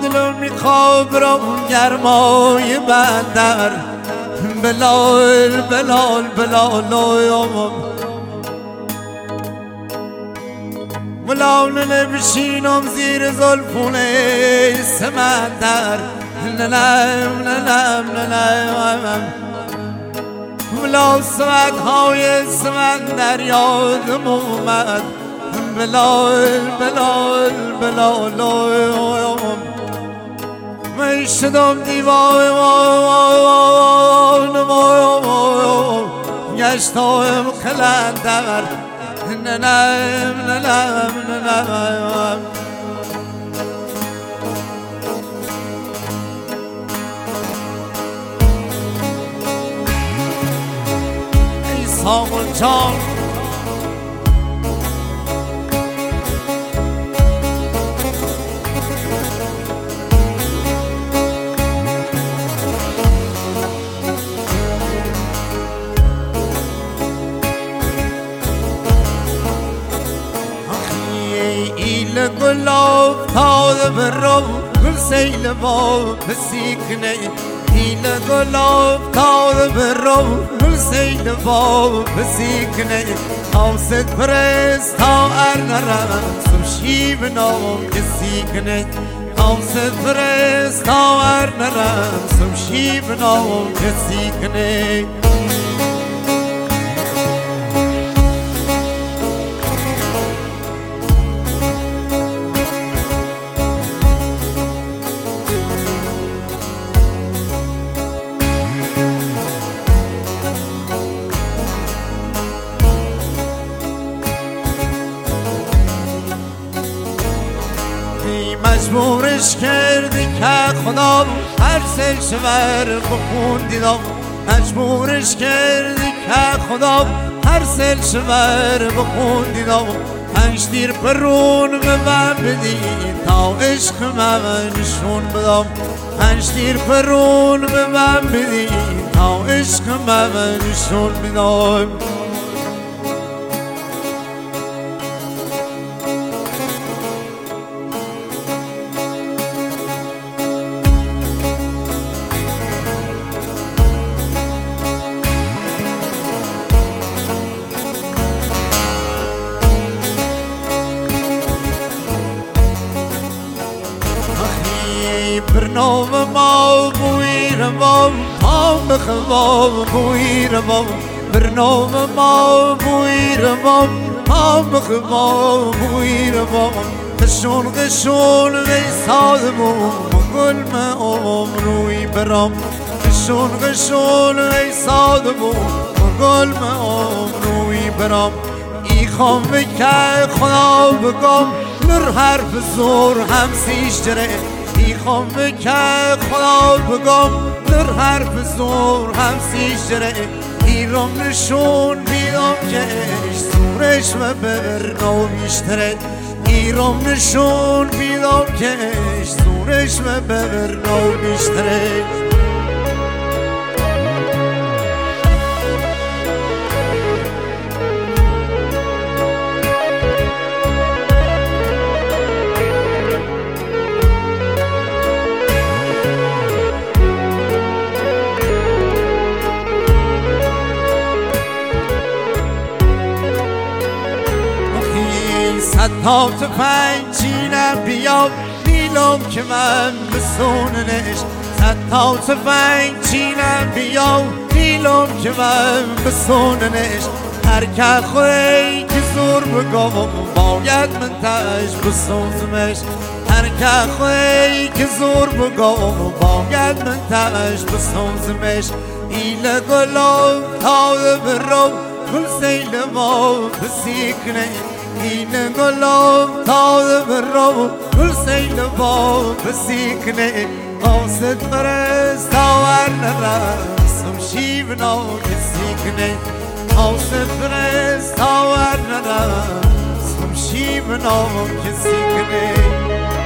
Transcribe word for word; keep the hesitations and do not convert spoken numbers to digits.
دلو میخواب را گرمای بندر بلال بلال بلال بلال نبشینم زیر زلفونه سمندر نلم نلم نلم بلا سمدهای سمندر یادم اومد بلال بلال بلال من شدم دیوانه گشتم قلندر ننم ننم ننم ای سامون جان گلاب تازه برو گل سیل باب بسیکنه ایل گلاب تازه برو گل سیل باب بسیکنه آوست پرست تا ارنرم سمشیب نام کسیکنه آوست پرست تا ارنرم سمشیب نام کسیکنه مجبورش کردی که خدا هر سل شور بخوندیدم مجبورش کردی که خدا هر سل شور بخوندیدم پنج دیر پرون به من بدی تا عشق من نشون بدم پنج دیر پرون به من بدی تا عشق من نشون بدم برنامه ما بویر بام هم بخواب بویر بام برنامه ما بویر بام هم بخواب بویر بام قشون قشون ویسادمون گل ما عمروی برام قشون قشون ویسادمون گل ما عمروی برام ای خام بکر خدا بگم نر حرف زور هم سیش جره ای خام بکر خدا بگم در حرف زور هم سیشره ایرام نشون بیدم که اش زورش و برنو بیشتره ایرام نشون بیدم که اش زورش و برنو بیشتره صد تا تفنگ چینم بیام نیلم که من بسوننش صد تا تفنگ چینم بیام نیلم که من بسوننش هر که خوی که زور بگم باید من تش بسوزمش هر که خوی که زور بگم باید من تش بسوزمش ایل گلم تازه برو گل سیل ما بسیکنه این گلاب تازه برو گل سیل با بسیکنه قاصد پرست تاور نرسم شیب نو کسیکنه قاصد پرست تاور نرسم شیب نو کسیکنه